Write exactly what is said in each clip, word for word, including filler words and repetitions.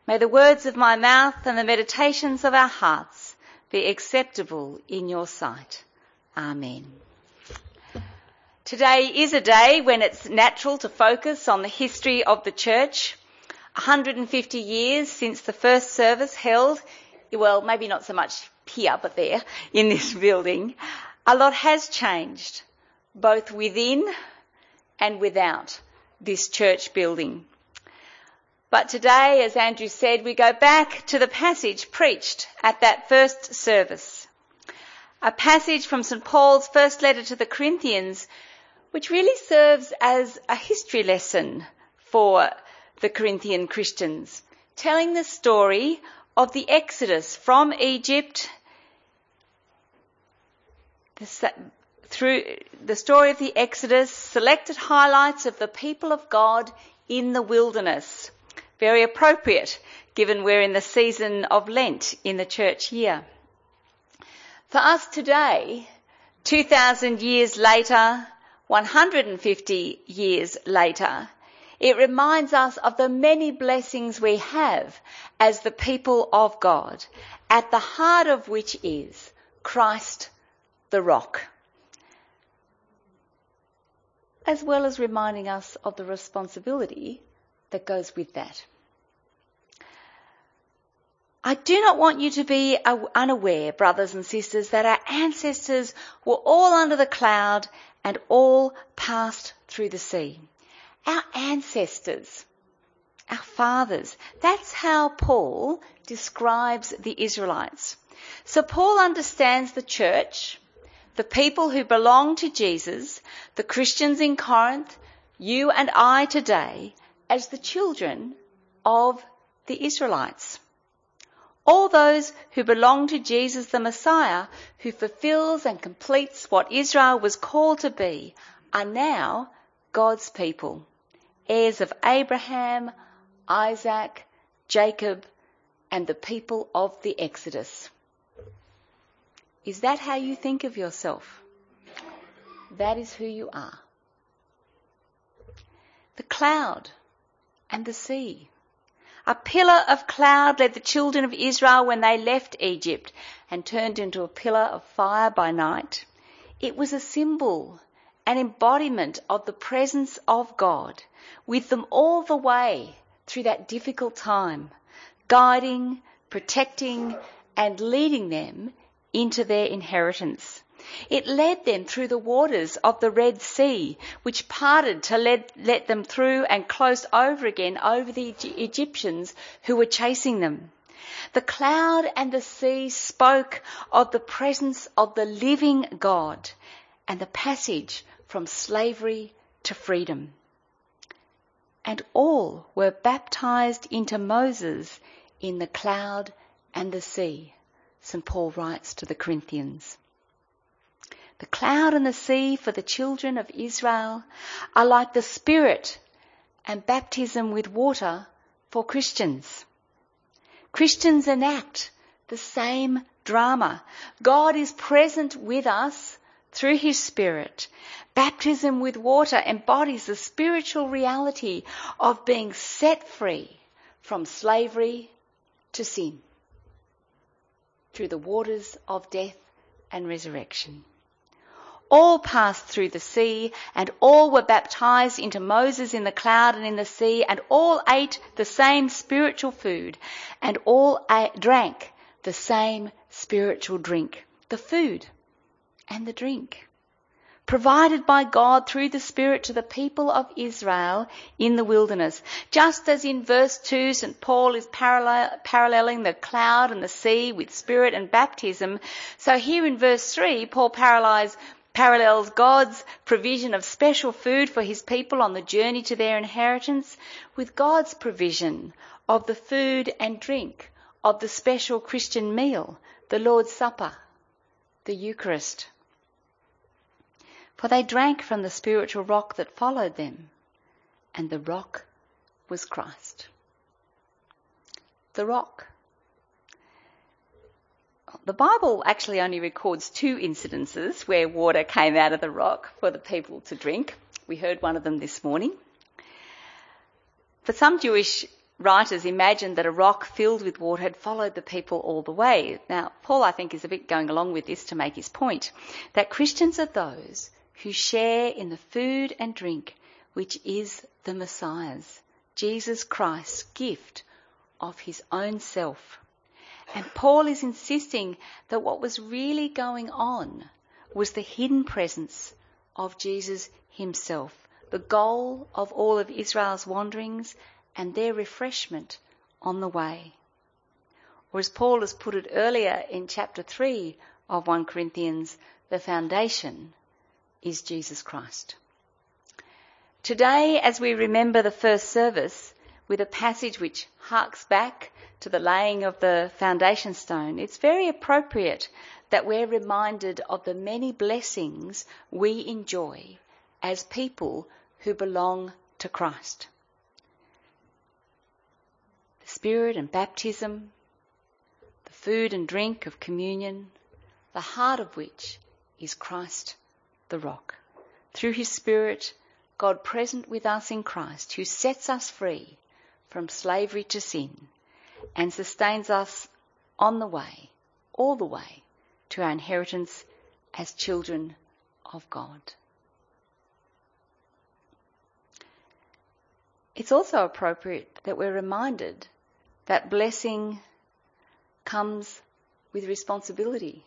May the words of my mouth and the meditations of our hearts be acceptable in your sight. Amen. Today is a day when it's natural to focus on the history of the church. one hundred fifty years since the first service held, well, maybe not so much here, but there, in this building. A lot has changed, both within and without this church building. But today, as Andrew said, we go back to the passage preached at that first service. A passage from Saint Paul's first letter to the Corinthians, which really serves as a history lesson for the Corinthian Christians, telling the story of the Exodus from Egypt, the, through the story of the Exodus, selected highlights of the people of God in the wilderness. Very appropriate, given we're in the season of Lent in the church year. For us today, two thousand years later, one hundred fifty years later, it reminds us of the many blessings we have as the people of God, at the heart of which is Christ the rock, as well as reminding us of the responsibility that goes with that. I do not want you to be unaware, brothers and sisters, that our ancestors were all under the cloud and all passed through the sea. Our ancestors, our fathers, that's how Paul describes the Israelites. So Paul understands the church, the people who belong to Jesus, the Christians in Corinth, you and I today, as the children of the Israelites. All those who belong to Jesus the Messiah, who fulfills and completes what Israel was called to be, are now God's people, heirs of Abraham, Isaac, Jacob, and the people of the Exodus. Is that how you think of yourself? That is who you are. The cloud and the sea. A pillar of cloud led the children of Israel when they left Egypt and turned into a pillar of fire by night. It was a symbol, an embodiment of the presence of God with them all the way through that difficult time, guiding, protecting, and leading them into their inheritance. It led them through the waters of the Red Sea, which parted to let, let them through and closed over again over the Egyptians who were chasing them. The cloud and the sea spoke of the presence of the living God and the passage from slavery to freedom. And all were baptized into Moses in the cloud and the sea, Saint Paul writes to the Corinthians. The cloud and the sea for the children of Israel are like the Spirit and baptism with water for Christians. Christians enact the same drama. God is present with us through his Spirit. Baptism with water embodies the spiritual reality of being set free from slavery to sin through the waters of death and resurrection. All passed through the sea, and all were baptized into Moses in the cloud and in the sea, and all ate the same spiritual food, and all ate, drank the same spiritual drink, the food and the drink, provided by God through the Spirit to the people of Israel in the wilderness. Just as in verse two, Saint Paul is parallel, paralleling the cloud and the sea with Spirit and baptism, so here in verse three, Paul parallels parallels God's provision of special food for his people on the journey to their inheritance with God's provision of the food and drink of the special Christian meal, the Lord's Supper, the Eucharist. For they drank from the spiritual rock that followed them, and the rock was Christ. The rock. The Bible actually only records two incidences where water came out of the rock for the people to drink. We heard one of them this morning. For some Jewish writers imagined that a rock filled with water had followed the people all the way. Now, Paul, I think, is a bit going along with this to make his point, that Christians are those who share in the food and drink which is the Messiah's, Jesus Christ's gift of his own self. And Paul is insisting that what was really going on was the hidden presence of Jesus himself, the goal of all of Israel's wanderings and their refreshment on the way. Or as Paul has put it earlier in chapter three of First Corinthians, the foundation is Jesus Christ. Today, as we remember the first service with a passage which harks back to the laying of the foundation stone, it's very appropriate that we're reminded of the many blessings we enjoy as people who belong to Christ. The Spirit and baptism, the food and drink of communion, the heart of which is Christ the rock. Through his Spirit, God present with us in Christ, who sets us free from slavery to sin and sustains us on the way, all the way, to our inheritance as children of God. It's also appropriate that we're reminded that blessing comes with responsibility,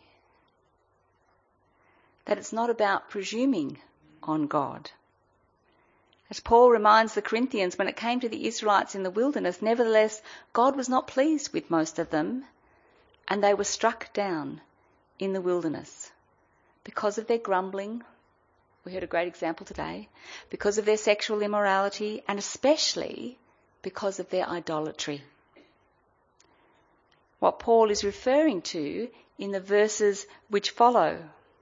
that it's not about presuming on God. As Paul reminds the Corinthians, when it came to the Israelites in the wilderness, nevertheless, God was not pleased with most of them, and they were struck down in the wilderness because of their grumbling. We heard a great example today. Because of their sexual immorality, and especially because of their idolatry. What Paul is referring to in the verses which follow.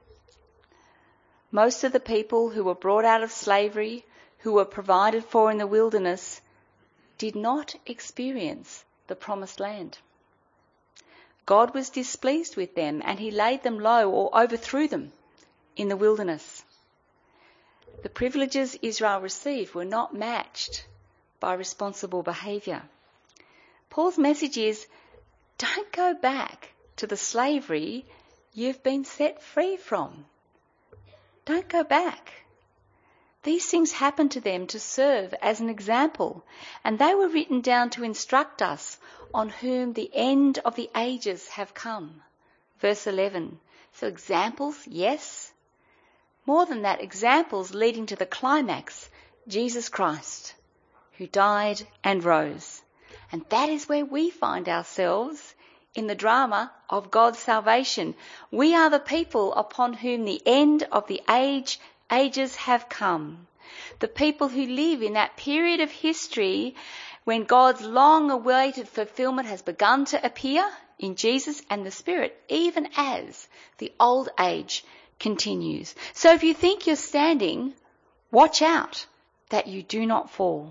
Most of the people who were brought out of slavery, who were provided for in the wilderness, did not experience the promised land. God was displeased with them, and he laid them low or overthrew them in the wilderness. The privileges Israel received were not matched by responsible behaviour. Paul's message is, don't go back to the slavery you've been set free from. Don't go back. These things happened to them to serve as an example, and they were written down to instruct us on whom the end of the ages have come. Verse eleven. So examples, yes. More than that, examples leading to the climax, Jesus Christ, who died and rose. And that is where we find ourselves in the drama of God's salvation. We are the people upon whom the end of the age, ages have come. The people who live in that period of history when God's long-awaited fulfillment has begun to appear in Jesus and the Spirit, even as the old age continues. So if you think you're standing, watch out that you do not fall.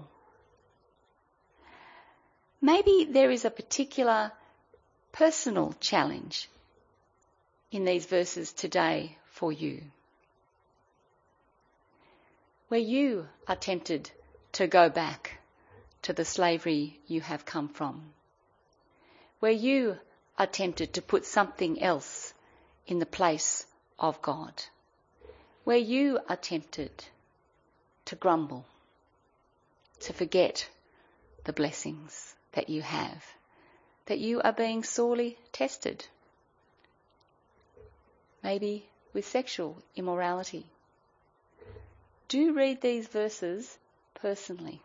Maybe there is a particular personal challenge in these verses today for you, where you are tempted to go back to the slavery you have come from, where you are tempted to put something else in the place of God, where you are tempted to grumble, to forget the blessings that you have, that you are being sorely tested, maybe with sexual immorality. Do read these verses personally.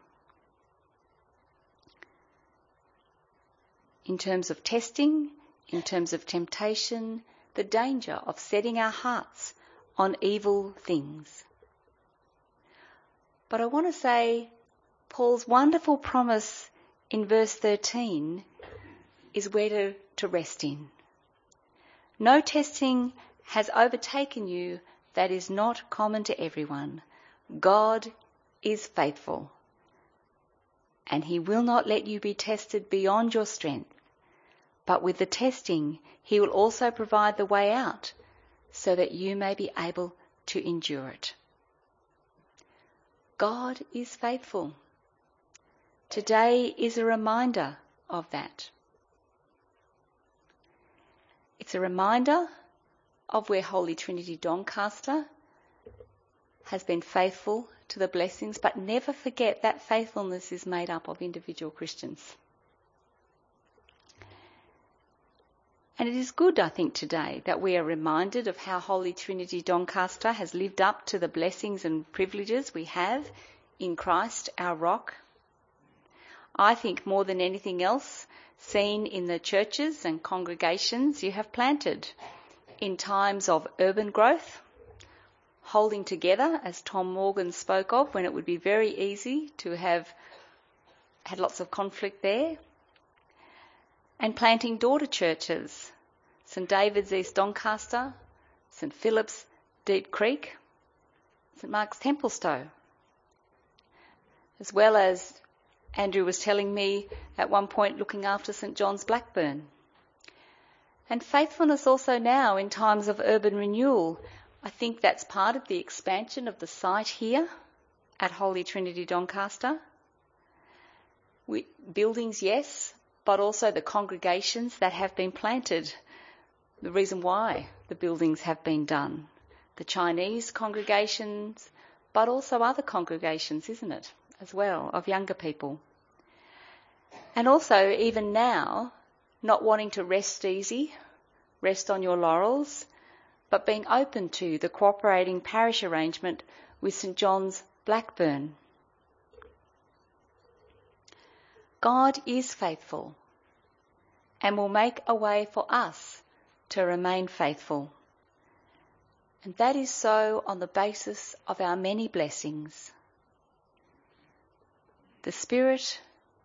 In terms of testing, in terms of temptation, the danger of setting our hearts on evil things. But I want to say Paul's wonderful promise in verse thirteen is where to, to rest in. No testing has overtaken you that is not common to everyone. God is faithful, and he will not let you be tested beyond your strength. But with the testing, he will also provide the way out so that you may be able to endure it. God is faithful. Today is a reminder of that. It's a reminder of where Holy Trinity Doncaster has been faithful to the blessings, but never forget that faithfulness is made up of individual Christians. And it is good, I think, today that we are reminded of how Holy Trinity Doncaster has lived up to the blessings and privileges we have in Christ, our rock. I think more than anything else, seen in the churches and congregations you have planted in times of urban growth, holding together, as Tom Morgan spoke of, when it would be very easy to have had lots of conflict there, and planting daughter churches, St David's East Doncaster, St Philip's Deep Creek, St Mark's Templestowe, as well as Andrew was telling me at one point looking after St John's Blackburn. And faithfulness also now in times of urban renewal. I think that's part of the expansion of the site here at Holy Trinity Doncaster. We, buildings, yes, but also the congregations that have been planted, the reason why the buildings have been done. The Chinese congregations, but also other congregations, isn't it, as well, of younger people. And also, even now, not wanting to rest easy, rest on your laurels, but being open to the cooperating parish arrangement with St John's Blackburn. God is faithful and will make a way for us to remain faithful. And that is so on the basis of our many blessings. The Spirit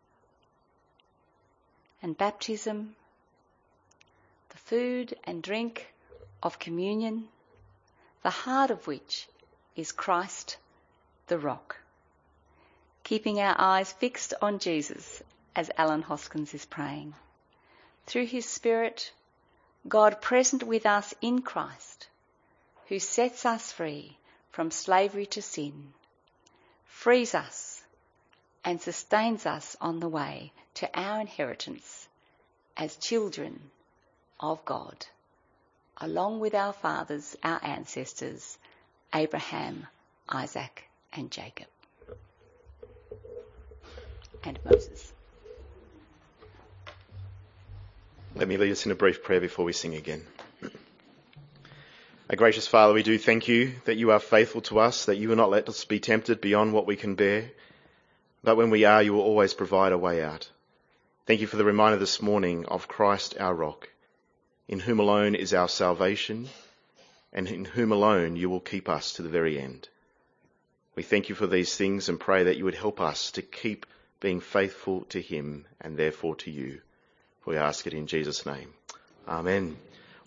and baptism, the food and drink of communion, the heart of which is Christ the rock. Keeping our eyes fixed on Jesus, as Alan Hoskins is praying. Through his Spirit, God present with us in Christ, who sets us free from slavery to sin, frees us and sustains us on the way to our inheritance as children of God, along with our fathers, our ancestors, Abraham, Isaac and Jacob. And Moses. Let me lead us in a brief prayer before we sing again. Our gracious Father, we do thank you that you are faithful to us, that you will not let us be tempted beyond what we can bear, but when we are, you will always provide a way out. Thank you for the reminder this morning of Christ our rock, in whom alone is our salvation, and in whom alone you will keep us to the very end. We thank you for these things and pray that you would help us to keep being faithful to him and therefore to you. We ask it in Jesus' name. Amen.